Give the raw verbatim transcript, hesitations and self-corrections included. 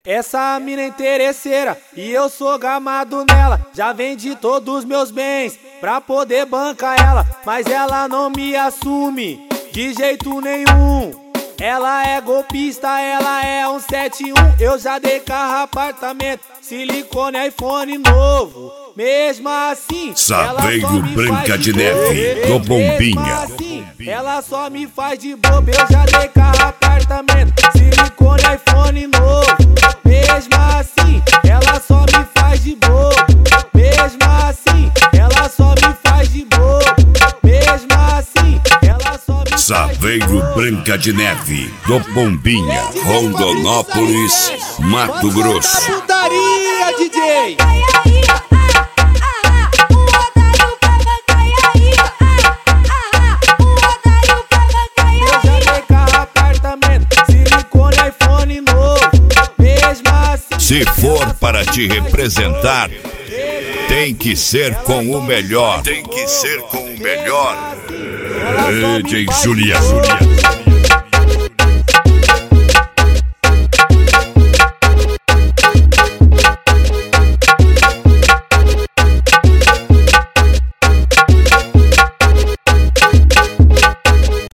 Essa mina é interesseira e eu sou gamado nela. Já vendi todos os meus bens pra poder bancar ela, mas ela não me assume de jeito nenhum. Ela é golpista, ela é um sete um. Eu já dei carro, apartamento, silicone, iPhone novo. Mesmo assim, Saveiro Branca de Neve, do Bombinha. Assim, ela só me faz de boba. Eu já dei carro, apartamento, silicone, iPhone novo. Mesmo assim, ela só me faz de boba. Mesmo assim, ela só me faz de boba. Mesmo assim, ela só me Saveiro Branca de Neve, do Bombinha, Rondonópolis, Mato Grosso. Putaria, D J! Se for para te representar, tem que ser com o melhor. Tem que ser com o melhor. D J Julia.